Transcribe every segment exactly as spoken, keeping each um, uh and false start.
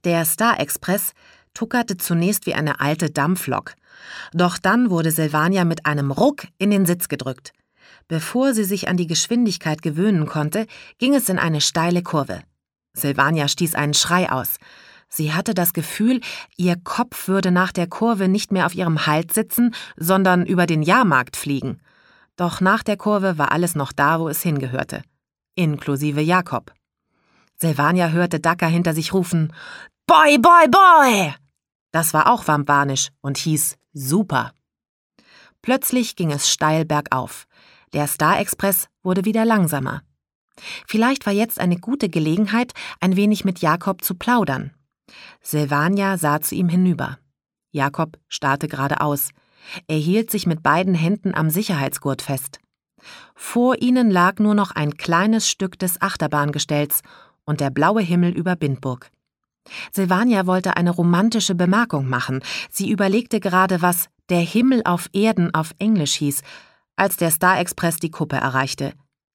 Der Star-Express tuckerte zunächst wie eine alte Dampflok. Doch dann wurde Sylvania mit einem Ruck in den Sitz gedrückt. Bevor sie sich an die Geschwindigkeit gewöhnen konnte, ging es in eine steile Kurve. Sylvania stieß einen Schrei aus. Sie hatte das Gefühl, ihr Kopf würde nach der Kurve nicht mehr auf ihrem Hals sitzen, sondern über den Jahrmarkt fliegen. Doch nach der Kurve war alles noch da, wo es hingehörte. Inklusive Jakob. Sylvania hörte Dakka hinter sich rufen: »Boy, boy, boy!« Das war auch Vambanisch und hieß »Super«. Plötzlich ging es steil bergauf. Der Star-Express wurde wieder langsamer. Vielleicht war jetzt eine gute Gelegenheit, ein wenig mit Jakob zu plaudern. Sylvania sah zu ihm hinüber. Jakob starrte geradeaus. Er hielt sich mit beiden Händen am Sicherheitsgurt fest. Vor ihnen lag nur noch ein kleines Stück des Achterbahngestells und der blaue Himmel über Bindburg. Sylvania wollte eine romantische Bemerkung machen. Sie überlegte gerade, was »der Himmel auf Erden« auf Englisch hieß, als der Star-Express die Kuppe erreichte.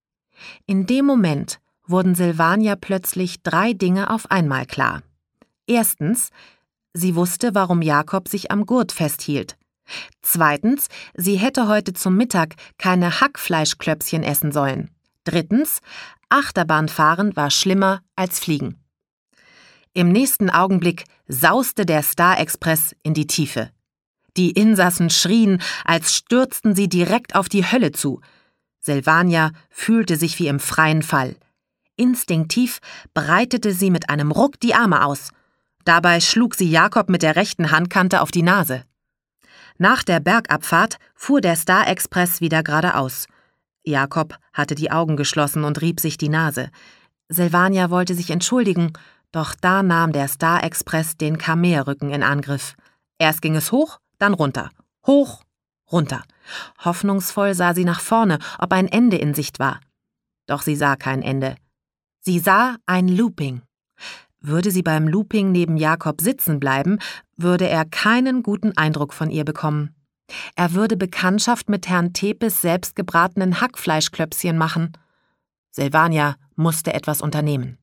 In dem Moment wurden Sylvania plötzlich drei Dinge auf einmal klar. Erstens, sie wusste, warum Jakob sich am Gurt festhielt. Zweitens, sie hätte heute zum Mittag keine Hackfleischklöpschen essen sollen. Drittens, Achterbahnfahren war schlimmer als Fliegen. Im nächsten Augenblick sauste der Star-Express in die Tiefe. Die Insassen schrien, als stürzten sie direkt auf die Hölle zu. Sylvania fühlte sich wie im freien Fall. Instinktiv breitete sie mit einem Ruck die Arme aus. Dabei schlug sie Jakob mit der rechten Handkante auf die Nase. Nach der Bergabfahrt fuhr der Star-Express wieder geradeaus. Jakob hatte die Augen geschlossen und rieb sich die Nase. Sylvania wollte sich entschuldigen, doch da nahm der Star-Express den Kamelrücken in Angriff. Erst ging es hoch, dann runter. Hoch, runter. Hoffnungsvoll sah sie nach vorne, ob ein Ende in Sicht war. Doch sie sah kein Ende. Sie sah ein Looping. Würde sie beim Looping neben Jakob sitzen bleiben, würde er keinen guten Eindruck von ihr bekommen. Er würde Bekanntschaft mit Herrn Tepes selbstgebratenen Hackfleischklöpschen machen. Sylvania musste etwas unternehmen.